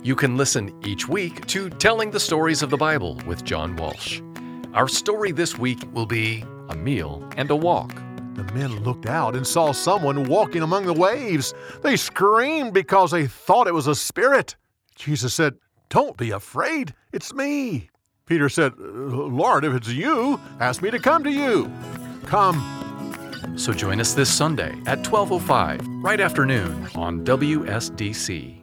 You can listen each week to Telling the Stories of the Bible with John Walsh. Our story this week will be A Meal and a Walk. The men looked out and saw someone walking among the waves. They screamed because they thought it was a spirit. Jesus said, "Don't be afraid, it's me." Peter said, "Lord, if it's you, ask me to come to you." Come. So join us this Sunday at 12:05, right after noon on WSDC.